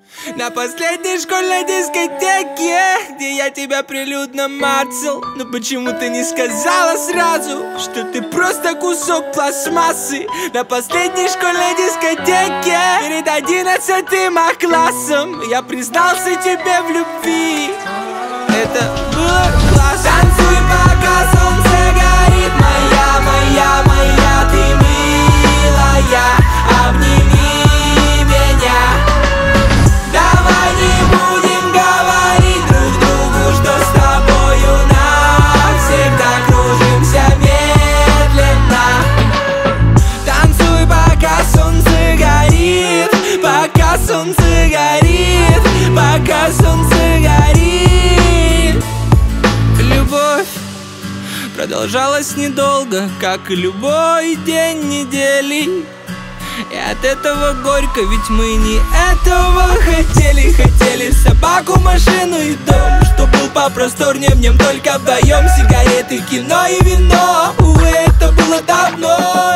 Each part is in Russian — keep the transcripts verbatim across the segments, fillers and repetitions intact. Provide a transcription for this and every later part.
На последней школьной дискотеке, где я тебя прилюдно мацал. Но почему ты не сказала сразу, что ты просто кусок пластмассы? На последней школьной дискотеке, перед одиннадцатым классом, я признался тебе в любви. Это было классно. Танцуй, пока солнце горит, моя, моя, моя, ты милая, обними меня. Давай не будем говорить друг другу, что с тобою навсегда кружимся медленно. Танцуй, пока солнце горит, пока солнце горит, пока солнце горит. Любовь продолжалась недолго, как и любой день недели. И от этого горько, ведь мы не этого хотели. Хотели собаку, машину и дом, что был попросторнее, в нем только вдвоем. Сигареты, кино и вино, увы, это было давно.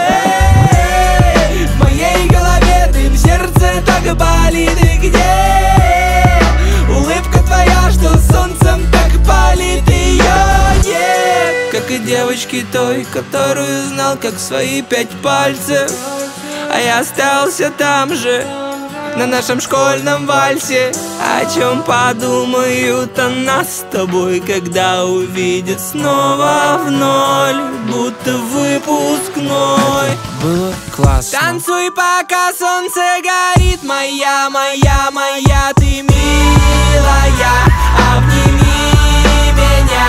Эй, в моей голове дым, сердце так болит. И где улыбка твоя, что солнцем так палит? Ее нет, как и девочки той, которую знал как свои пять пальцев. А я остался там же, на нашем школьном вальсе. О чем подумают о нас с тобой, когда увидят снова в ноль, будто выпускной. Это было классно. Танцуй, пока солнце горит, моя, моя, моя, ты милая, обними меня.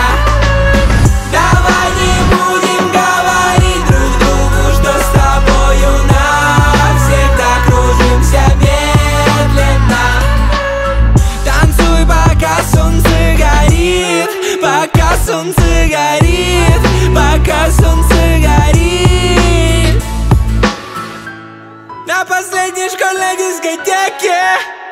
Давай не будем говорить друг другу, что с тобою навсегда кружимся медленно. Танцуй, пока солнце горит, пока солнце горит, пока солнце горит. На последней школьной дискотеке.